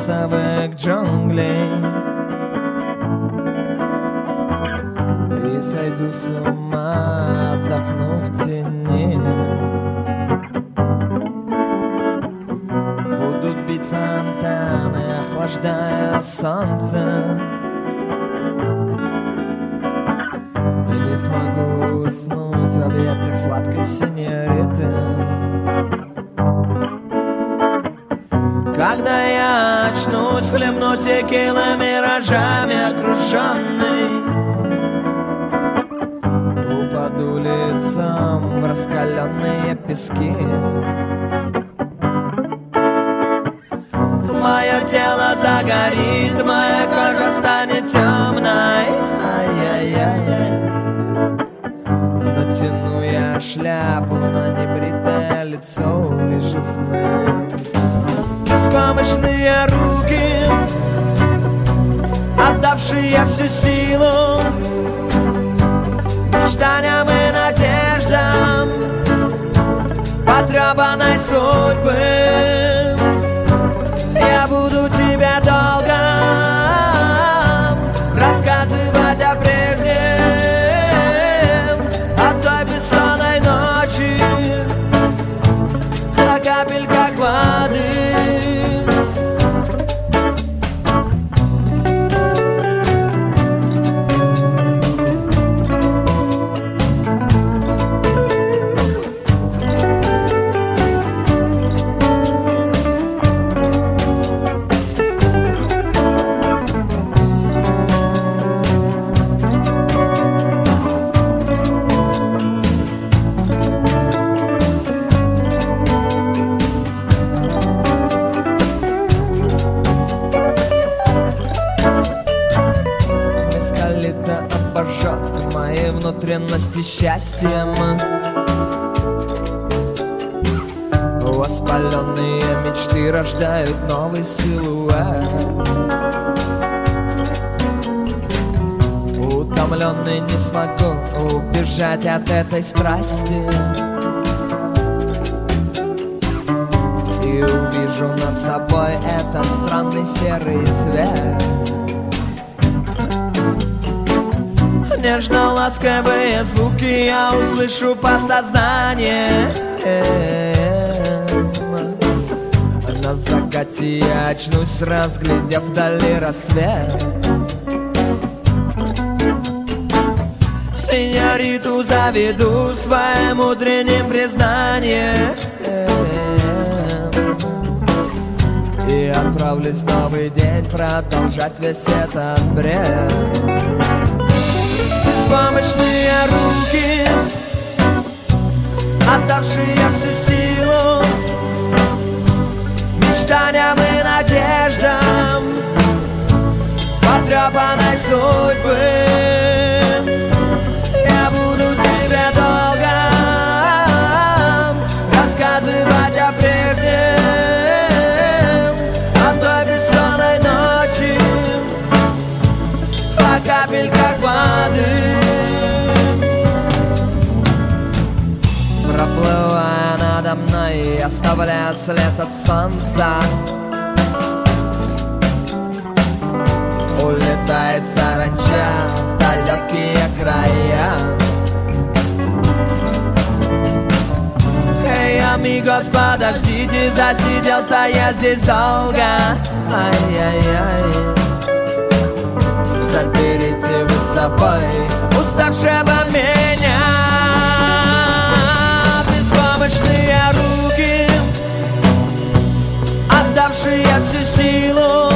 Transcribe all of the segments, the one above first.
глянцевых джунглей и сойду с ума, отдохну в тени. Будут бить фонтаны, охлаждая солнце, и не смогу уснуть в объятиях сладкой синьориты. Когда я очнусь, хлебну текилой миражами окруженный, упаду лицом в раскаленные пески. Мое тело загорит, моя кожа станет темной. Ай-яй-яй-яй. Натяну я шляпу на небритое лицо, вижу сны. Беспомощные руки, отдавшие всю силу мечтаниям и надеждам потрепанной судьбы. Я буду тебе долго рассказывать о прежнем, о той бессонной ночи, о капельках воды. Мои внутренности счастьем, воспаленные мечты рождают новый силуэт. Утомленный не смогу убежать от этой страсти, и увижу над собой этот странный серый цвет. Нежно-ласковые звуки я услышу подсознанием. На закате я очнусь, разглядев вдали рассвет. Синьориту заведу своим утренним признанием и отправлюсь в новый день продолжать весь этот бред. Беспомощные руки, отдавшие всю силу мечтаниям и надеждам потрепанной судьбы. Я буду тебе долго рассказывать о прежнем, о той бессонной ночи, о капельках воды. Проплывая надо мной, оставляя след от солнца, улетает саранча в далекие края. Эй, амигос, подождите, засиделся я здесь долго. Ай-яй-яй. Заберите вы с собой уставшего меня. Беспомощные руки, отдавшие всю силу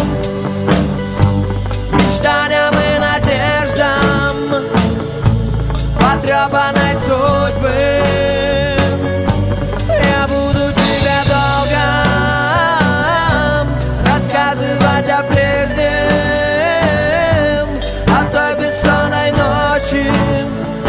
мечтаниям и надеждам потрепанной судьбы. Я буду тебе долго рассказывать о прежнем, о той бессонной ночи,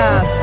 час.